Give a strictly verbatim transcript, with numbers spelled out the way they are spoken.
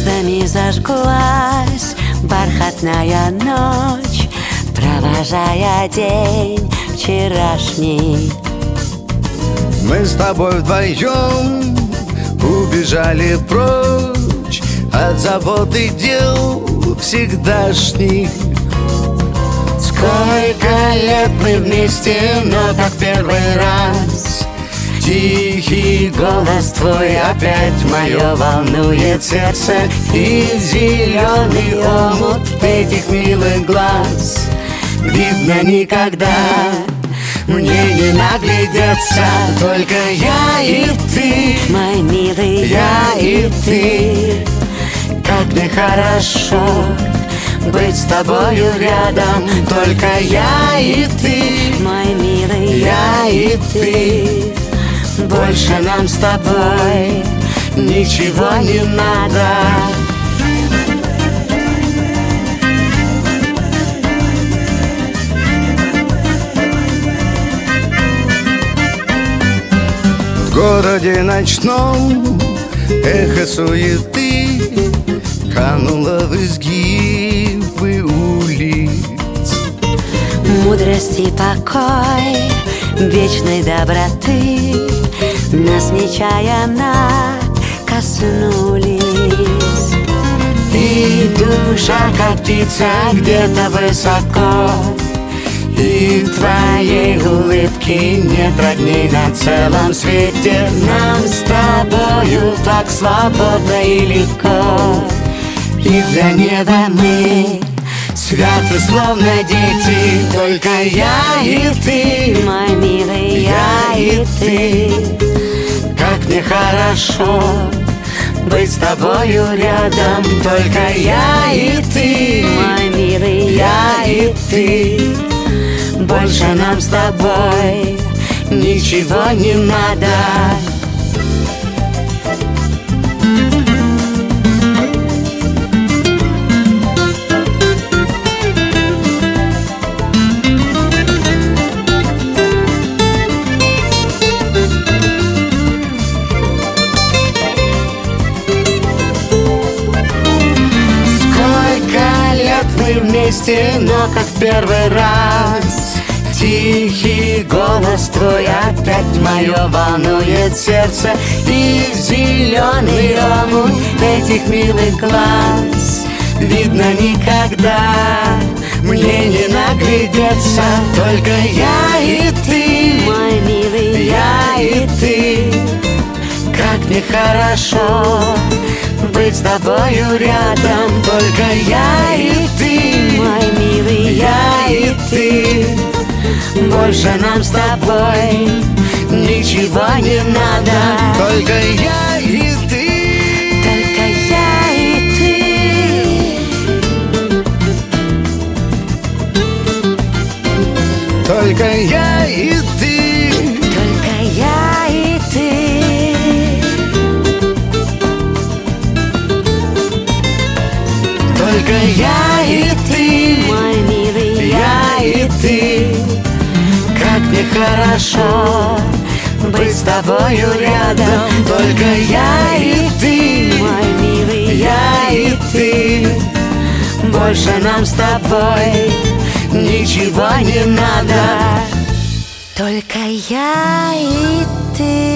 звездами зажглась бархатная ночь, провожая день вчерашний. Мы с тобой вдвоем убежали прочь от забот и дел всегдашних. Сколько лет мы вместе, но как первый раз. Тихий голос твой опять мое волнует сердце, и зеленый омут этих милых глаз. Видно, никогда мне не наглядеться, только я и ты, мой милый, я и ты. Как мне хорошо быть с тобою рядом, только я и ты, мой милый, я и ты. Больше нам с тобой ничего не надо. В городе ночном эхо суеты кануло в изгибы улиц. Мудрость и покой вечной доброты нас нечаянно коснулись. И душа, как птица, где-то высоко, и твоей улыбки нет родней на целом свете. Нам с тобою так свободно и легко, и для неба мы святы, словно дети. Только я и ты, мой милый, я и ты. Как мне хорошо быть с тобою рядом, только я и ты, мой милый, я и ты. Больше нам с тобой ничего не надо. Мы вместе, но как в первый раз. Тихий голос твой опять мое волнует сердце, и зеленый омут этих милых глаз. Видно, никогда мне не наглядеться, только я и ты, мой милый, я и ты. Как мне хорошо быть с тобою рядом, только я и ты, мой милый, я и ты. Больше нам с тобой ничего не надо, только я и ты, только я и ты, только я и ты, только я и ты. Только я и ты, мой милый, я и ты. Как мне хорошо быть с тобою рядом, только я и ты, мой милый, я и ты. Больше нам с тобой ничего не надо, только я и ты.